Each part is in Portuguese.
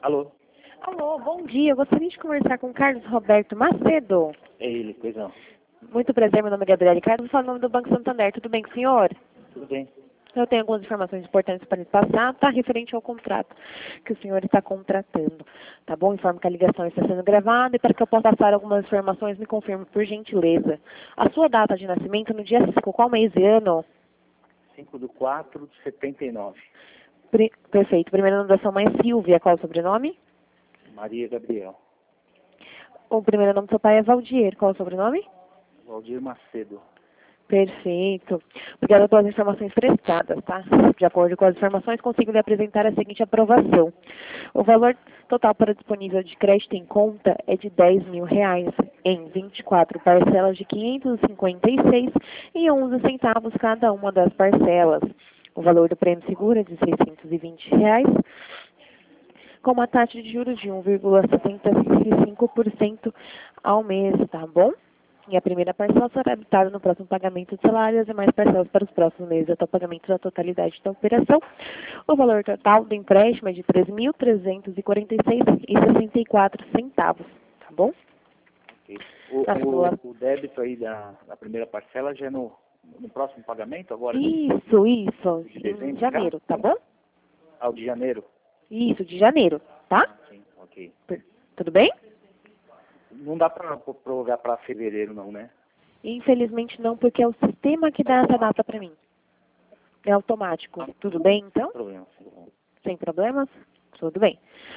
Alô? Alô, bom dia. Eu gostaria de conversar com Carlos Roberto Macedo. É ele, pois não. Muito prazer, meu nome é Gabriela Carlos, falo em nome do Banco Santander. Tudo bem com o senhor? Tudo bem? Eu tenho algumas informações importantes para lhe passar, tá? Referente ao contrato que o senhor está contratando. Tá bom? Informo que a ligação está sendo gravada e para que eu possa passar algumas informações, me confirme, por gentileza. A sua data de nascimento no dia 5, qual mês e ano? 5/4/79. Perfeito. Primeiro nome da sua mãe é Silvia. Qual é o sobrenome? Maria Gabriel. O primeiro nome do seu pai é Valdir. Qual é o sobrenome? Valdir Macedo. Perfeito. Obrigada pelas informações prestadas, tá? De acordo com as informações, consigo lhe apresentar a seguinte aprovação. O valor total para disponível de crédito em conta é de R$ 10.000 em 24 parcelas de 556,11 cada uma das parcelas. O valor do prêmio seguro é de R$ 620, com uma taxa de juros de 1,75% ao mês, tá bom? E a primeira parcela será habitada no próximo pagamento de salário e as demais parcelas para os próximos meses até o pagamento da totalidade da operação. O valor total do empréstimo é de R$ 3.346,64, tá bom? Okay. O débito aí da primeira parcela já é no próximo pagamento agora? Isso, De dezembro, em janeiro, tá bom? Ah, o de janeiro? Isso, de janeiro, tá? Ah, sim, ok. Tudo bem? Não dá para prorrogar para fevereiro não, né? Infelizmente não, porque é o sistema que dá essa data para mim. É automático. Tudo bem, então? Sem problema, tudo bom. Sem problemas? Tudo bem.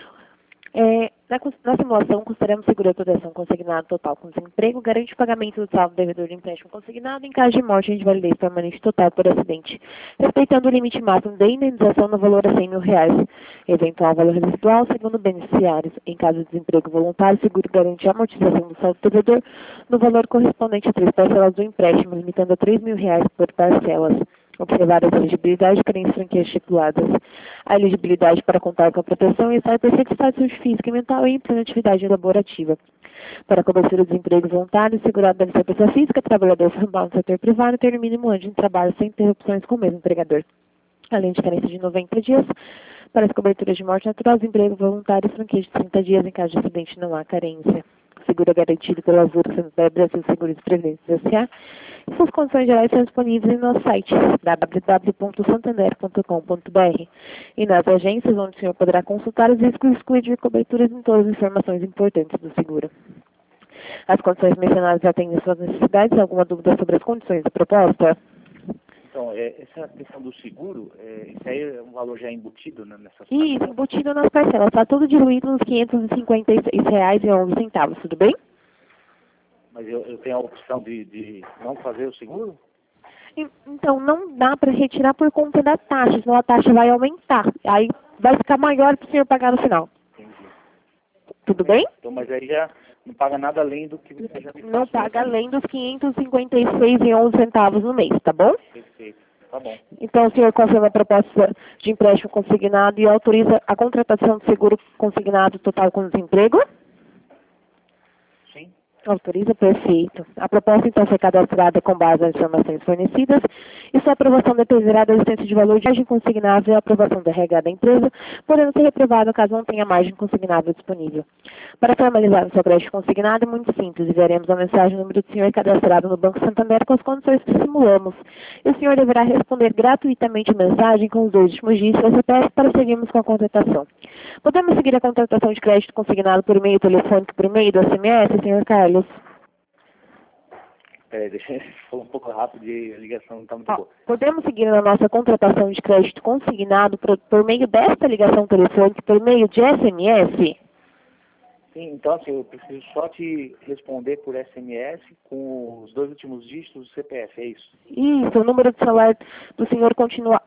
Na simulação, consideramos seguro a proteção consignado total com desemprego, garante o pagamento do saldo devedor do empréstimo consignado em caso de morte ou invalidez permanente total por acidente, respeitando o limite máximo de indenização no valor a R$ 100.000. Eventual valor residual, segundo beneficiários. Em caso de desemprego voluntário, seguro garante a amortização do saldo devedor no valor correspondente a 3 parcelas do empréstimo, limitando a R$ 3.000 por parcelas. Observar as elegibilidades para as franquias estipuladas. A elegibilidade para contar com a proteção e estar em perfeito estado de saúde física e mental e em plena atividade laborativa. Para a cobertura do desemprego voluntário, o segurado deve ser pessoa física, trabalhador formal no setor privado e ter no mínimo um ano de trabalho sem interrupções com o mesmo empregador. Além de carência de 90 dias, para as coberturas de morte natural, desemprego voluntário e franquia de 30 dias em caso de acidente não há carência. Seguro é garantido pela Azul Santander Brasil Seguros e Previdência S.A. E suas condições gerais são disponíveis no nosso site www.santander.com.br e nas agências onde o senhor poderá consultar os riscos e excluir de coberturas em todas as informações importantes do seguro. As condições mencionadas atendem suas necessidades. Alguma dúvida sobre as condições da proposta? Então, essa questão do seguro, isso aí é um valor já embutido, né, nessas Isso, embutido nas parcelas. Está tudo diluído nos R$ 556,11, tudo bem? Mas eu tenho a opção de não fazer o seguro? Então, não dá para retirar por conta da taxa, senão a taxa vai aumentar. Aí vai ficar maior para o senhor pagar no final. Entendi. Tudo bem? Então, mas aí já não paga nada além do que você já me passou. Não paga além dos R$ 556,11 no mês, tá bom? Perfeito. Tá bom. Então, o senhor confirma a proposta de empréstimo consignado e autoriza a contratação de seguro consignado total com desemprego? Sim. Autoriza, perfeito. A proposta, então, foi cadastrada com base nas informações fornecidas e sua aprovação dependerá da existência de valor de margem consignável e a aprovação da RH da empresa, podendo ser reprovado caso não tenha margem consignável disponível. Para formalizar o seu crédito consignado é muito simples. Enviaremos a mensagem no número do senhor cadastrado no Banco Santander com as condições que simulamos. E o senhor deverá responder gratuitamente a mensagem com os 2 últimos dígitos da CPF para seguirmos com a contratação. Podemos seguir a contratação de crédito consignado por e-mail telefônico, por e-mail do SMS, senhor Carlos? Deixa eu falar um pouco rápido e a ligação não está muito boa. Podemos seguir na nossa contratação de crédito consignado por meio desta ligação telefônica, por meio de SMS? Sim, então assim, eu preciso só te responder por SMS com os 2 últimos dígitos do CPF, é isso? Isso, o número de celular do senhor continua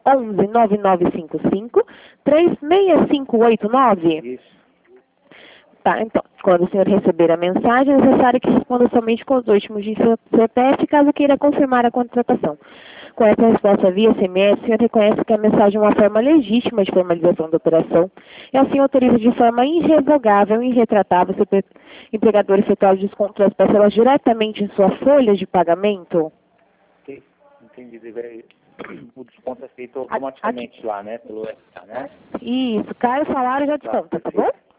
11-9955-36589? Isso. Tá, então, quando o senhor receber a mensagem, é necessário que responda somente com os 2 últimos dígitos do CPF, caso queira confirmar a contratação. Com essa resposta via SMS, o senhor reconhece que a mensagem é uma forma legítima de formalização da operação e assim autoriza de forma irrevogável e irretratável o seu empregador efetuar o desconto das parcelas diretamente em sua folha de pagamento? Ok, entendi. O desconto é feito automaticamente lá, né? Pelo SA, né? Isso, cai o salário e já desconta, tá bom?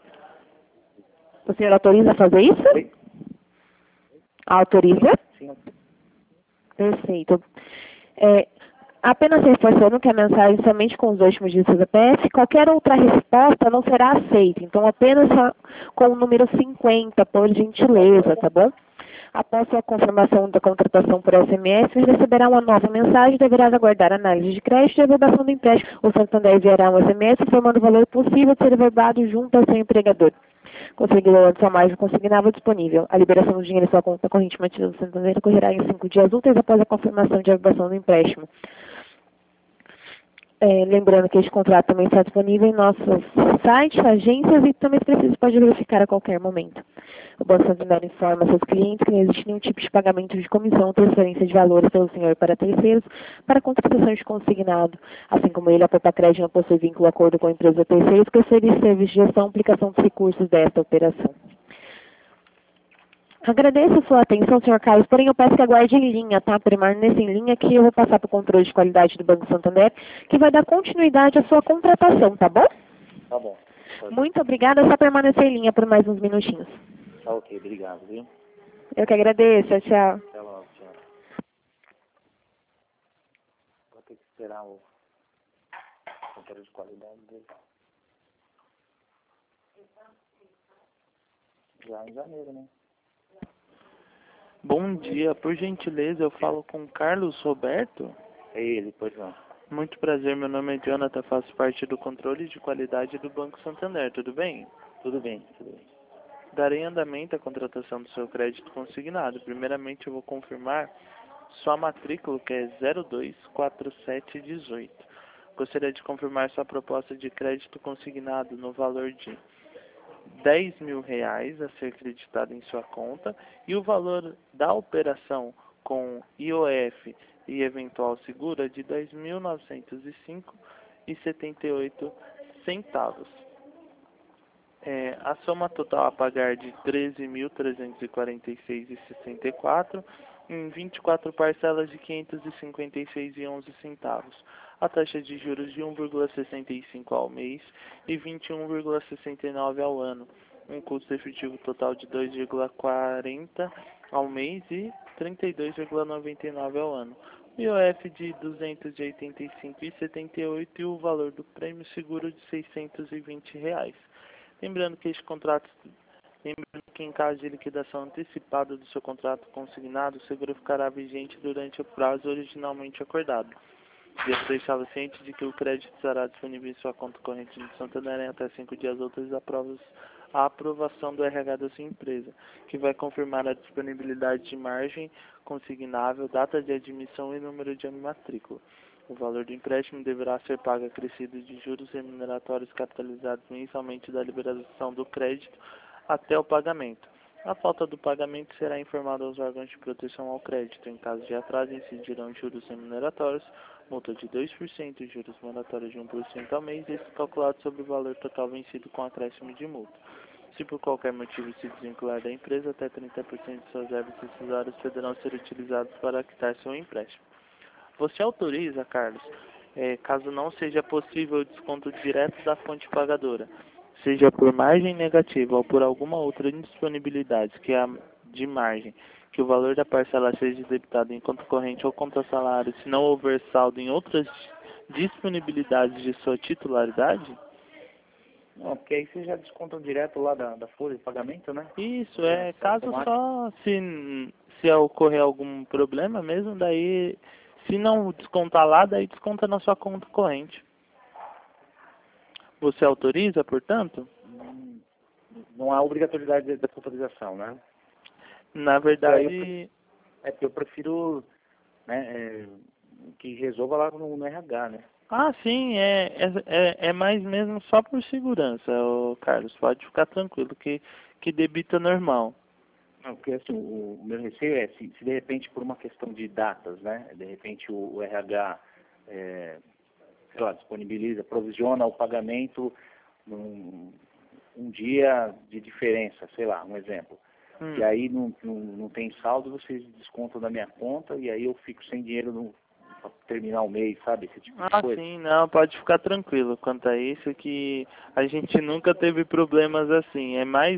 O senhor autoriza a fazer isso? Oi? Autoriza? Sim. Perfeito. Apenas reforçando que a mensagem somente com os 2 últimos dígitos do CPF, qualquer outra resposta não será aceita. Então, apenas com o número 50, por gentileza, tá bom? Após a confirmação da contratação por SMS, receberá uma nova mensagem e deverá aguardar a análise de crédito e a verbação do empréstimo. O Santander enviará um SMS informando o valor possível de ser verbado junto ao seu empregador. Conseguido antes a margem consignável disponível. A liberação do dinheiro em sua conta corrente mantida do Santander ocorrerá em 5 dias úteis após a confirmação de verbação do empréstimo. Lembrando que este contrato também está disponível em nossos sites, agências e também, se preciso, pode verificar a qualquer momento. O Banco Santander informa seus clientes que não existe nenhum tipo de pagamento de comissão ou transferência de valores pelo senhor para terceiros para contratação de consignado. Assim como ele, a Poupa Crédito não possui vínculo ou acordo com a empresa terceiros que oferece serviço de gestão e aplicação dos recursos desta operação. Agradeço a sua atenção, senhor Carlos, porém eu peço que aguarde em linha, tá? Permaneça em linha que eu vou passar para o controle de qualidade do Banco Santander, que vai dar continuidade à sua contratação, tá bom? Tá bom. Muito obrigada, só permanecer em linha por mais uns minutinhos. Tá ok, obrigado, viu? Eu que agradeço, tchau. Até logo, tchau. Vou ter que esperar o controle de qualidade dele. Já em janeiro, né? Bom dia, por gentileza, eu falo com Carlos Roberto. É ele, pois não. Muito prazer, meu nome é Jonathan, faço parte do controle de qualidade do Banco Santander, tudo bem? Tudo bem, tudo bem. Darei andamento à contratação do seu crédito consignado. Primeiramente, eu vou confirmar sua matrícula, que é 024718. Gostaria de confirmar sua proposta de crédito consignado no valor de R$ 10.000 a ser creditado em sua conta e o valor da operação com IOF e eventual seguro é de R$ 2.905,78. A soma total a pagar de R$ 13.346,64 em 24 parcelas de R$ 556,11. A taxa de juros de 1,65 ao mês e 21,69 ao ano. Um custo efetivo total de 2,40 ao mês e 32,99 ao ano. O IOF de R$ 285,78 e o valor do prêmio seguro de R$ 620. Lembrando que em caso de liquidação antecipada do seu contrato consignado, o seguro ficará vigente durante o prazo originalmente acordado. Devo deixá-lo ciente de que o crédito estará disponível em sua conta corrente do Santander em até 5 dias úteis após a aprovação do RH da sua empresa, que vai confirmar a disponibilidade de margem consignável, data de admissão e número de matrícula. O valor do empréstimo deverá ser pago acrescido de juros remuneratórios capitalizados mensalmente da liberação do crédito até o pagamento. A falta do pagamento será informada aos órgãos de proteção ao crédito. Em caso de atraso, incidirão juros remuneratórios, multa de 2% e juros mandatórios de 1% ao mês, esse calculado sobre o valor total vencido com acréscimo de multa. Se por qualquer motivo se desvincular da empresa, até 30% de suas verbas rescisórias poderão ser utilizados para quitar seu empréstimo. Você autoriza, Carlos, caso não seja possível o desconto direto da fonte pagadora, seja por margem negativa ou por alguma outra indisponibilidade que a de margem, que o valor da parcela seja debitado em conta corrente ou conta salário, se não houver saldo em outras disponibilidades de sua titularidade? Não, porque aí vocês já descontam direto lá da folha de pagamento, né? Isso, caso automático. só se ocorrer algum problema mesmo, daí, se não descontar lá, daí desconta na sua conta corrente. Você autoriza, portanto? Não há obrigatoriedade dessa autorização, né? Na verdade... É porque eu prefiro, né, que resolva lá no RH, né? Ah, sim, é mais mesmo só por segurança, Carlos. Pode ficar tranquilo que debita normal. Não, porque assim, o meu receio é se de repente por uma questão de datas, né? De repente o RH, sei lá, disponibiliza, provisiona o pagamento um dia de diferença, sei lá, um exemplo. E aí não tem saldo, vocês descontam da minha conta e aí eu fico sem dinheiro terminar o mês, sabe? Esse tipo de Ah, coisa. sim, não, pode ficar tranquilo quanto a isso, que a gente nunca teve problemas assim.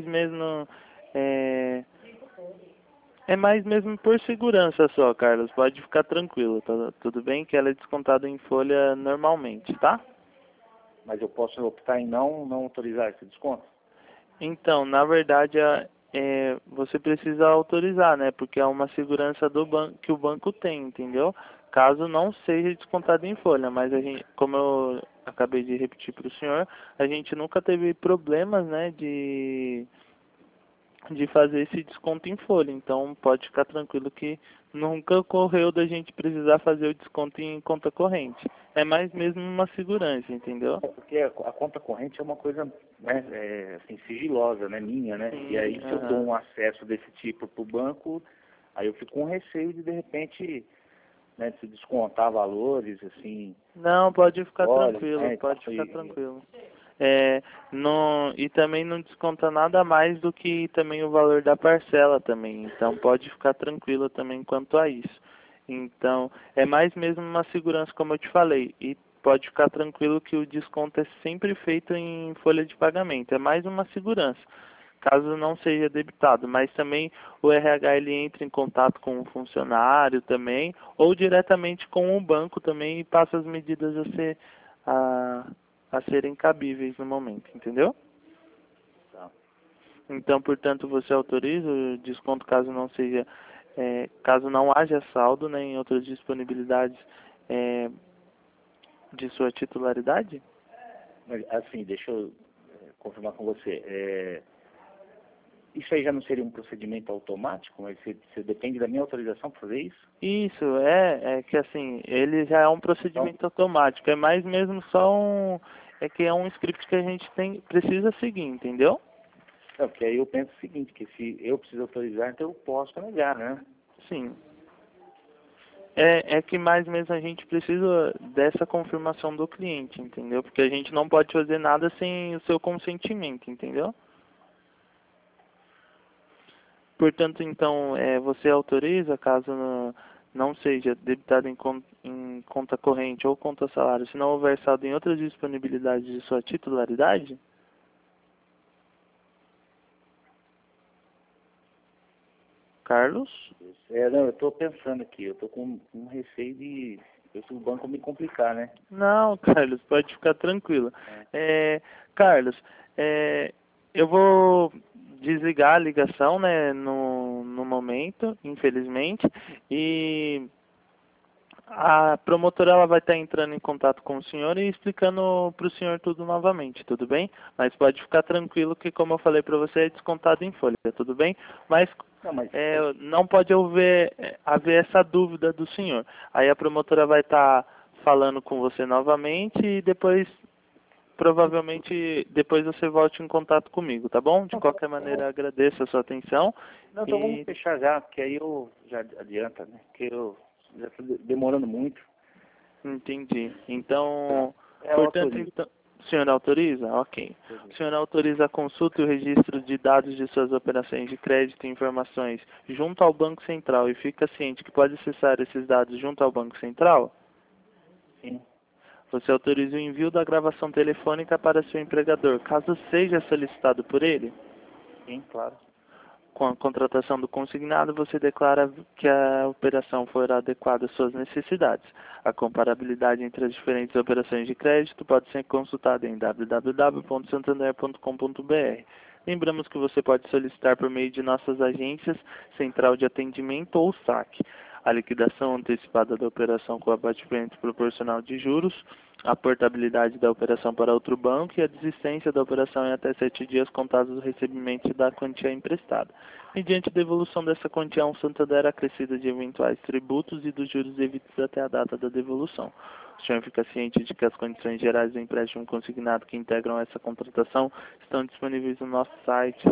É, é mais mesmo por segurança só, Carlos. Pode ficar tranquilo, tá tudo bem? Que ela é descontada em folha normalmente, tá? Mas eu posso optar em não autorizar esse desconto? Então, na verdade, você precisa autorizar, né? Porque é uma segurança do banco que o banco tem, entendeu? Caso não seja descontado em folha, mas a gente, como eu acabei de repetir para o senhor, a gente nunca teve problemas, né, de fazer esse desconto em folha. Então, pode ficar tranquilo que nunca ocorreu da gente precisar fazer o desconto em conta corrente. É mais mesmo uma segurança, entendeu? É porque a conta corrente é uma coisa, né, assim, sigilosa, né, minha, né? Sim, E aí se eu dou um acesso desse tipo para o banco, aí eu fico com receio de repente, né, se descontar valores, assim, Não, pode ficar olha, tranquilo, né, pode ficar e tranquilo. Não, e também não desconta nada mais do que também o valor da parcela também. Então pode ficar tranquilo também quanto a isso. Então, é mais mesmo uma segurança, como eu te falei. E pode ficar tranquilo que o desconto é sempre feito em folha de pagamento. É mais uma segurança, caso não seja debitado. Mas também o RH ele entra em contato com o funcionário também, ou diretamente com o banco também e passa as medidas a, a serem cabíveis no momento, entendeu? tá. Então, portanto, você autoriza o desconto caso não haja saldo, né, em outras disponibilidades de sua titularidade? Mas, assim, deixa eu confirmar com você. Isso aí já não seria um procedimento automático? Mas você depende da minha autorização para fazer isso? Isso, é que assim, ele já é um Então, procedimento automático, é mais mesmo só é um script que a gente precisa seguir, entendeu? é, porque aí eu penso o seguinte, que se eu preciso autorizar, então eu posso negar, né? Sim. É que mais mesmo a gente precisa dessa confirmação do cliente, entendeu? Porque a gente não pode fazer nada sem o seu consentimento, entendeu? Portanto, então, você autoriza, caso não seja debitado em conta corrente ou conta salário, se não houver saldo em outras disponibilidades de sua titularidade? Carlos? Não, eu estou pensando aqui, eu estou com um receio de o banco me complicar, né? Não, Carlos, pode ficar tranquilo. Carlos, eu vou desligar a ligação, né, no momento, infelizmente, e a promotora ela vai estar entrando em contato com o senhor e explicando para o senhor tudo novamente, tudo bem? Mas pode ficar tranquilo que, como eu falei para você, é descontado em folha, tudo bem? Mas Não, mas não pode haver essa dúvida do senhor. Aí a promotora vai estar falando com você novamente e depois, provavelmente, depois você volte em contato comigo, tá bom? De qualquer maneira, agradeço a sua atenção. não, então vamos E fechar já, porque aí eu já adianta, né? Porque eu já estou demorando muito. entendi. Tá. Então, Eu portanto, autorizo. então, o senhor autoriza? Ok. O senhor autoriza a consulta e o registro de dados de suas operações de crédito e informações junto ao Banco Central e fica ciente que pode acessar esses dados junto ao Banco Central? Sim, Você autoriza o envio da gravação telefônica para seu empregador, caso seja solicitado por ele? sim, claro. Com a contratação do consignado, você declara que a operação for adequada às suas necessidades. A comparabilidade entre as diferentes operações de crédito pode ser consultada em www.santander.com.br. Lembramos que você pode solicitar por meio de nossas agências, central de atendimento ou saque. A liquidação antecipada da operação com abatimento proporcional de juros, a portabilidade da operação para outro banco e a desistência da operação em até 7 dias contados do recebimento da quantia emprestada. Mediante a devolução dessa quantia a um Santander acrescida de eventuais tributos e dos juros devidos até a data da devolução. O senhor fica ciente de que as condições gerais do empréstimo consignado que integram essa contratação estão disponíveis no nosso site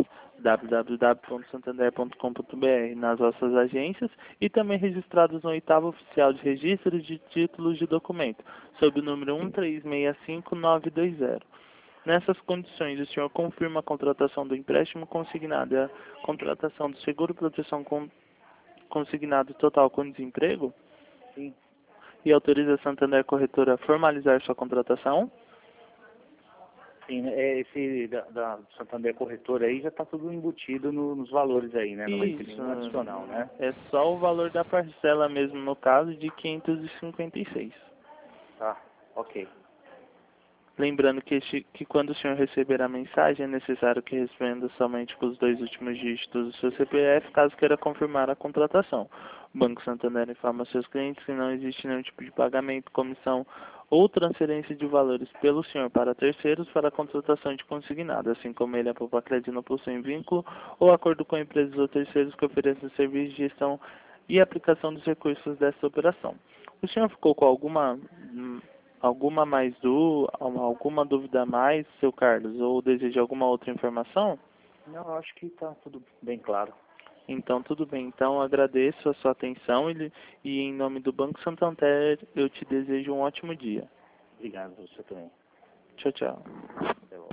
www.santander.com.br, nas nossas agências e também registrados no 8º Oficial de Registros de Títulos de Documento, sob o número 1365920. Nessas condições, o senhor confirma a contratação do empréstimo consignado e a contratação do seguro proteção consignado total com desemprego? Sim. e autoriza a Santander Corretora a formalizar sua contratação? Sim, esse da Santander Corretora aí já está tudo embutido nos valores aí, né? Não vai ter nenhum adicional, né? É só o valor da parcela mesmo, no caso, de 556. Tá, ok. Lembrando que quando o senhor receber a mensagem, é necessário que responda somente com os 2 últimos dígitos do seu CPF, caso queira confirmar a contratação. O Banco Santander informa seus clientes que não existe nenhum tipo de pagamento, comissão ou transferência de valores pelo senhor para terceiros para a contratação de consignado, assim como ele e a Popacred não possuem vínculo ou acordo com empresas ou terceiros que ofereçam serviços de gestão e aplicação dos recursos dessa operação. O senhor ficou com alguma dúvida a mais, seu Carlos, ou deseja alguma outra informação? Não, acho que está tudo bem claro. Então, tudo bem. Então, agradeço a sua atenção e em nome do Banco Santander, eu te desejo um ótimo dia. Obrigado, você também. Tchau, tchau. Até logo.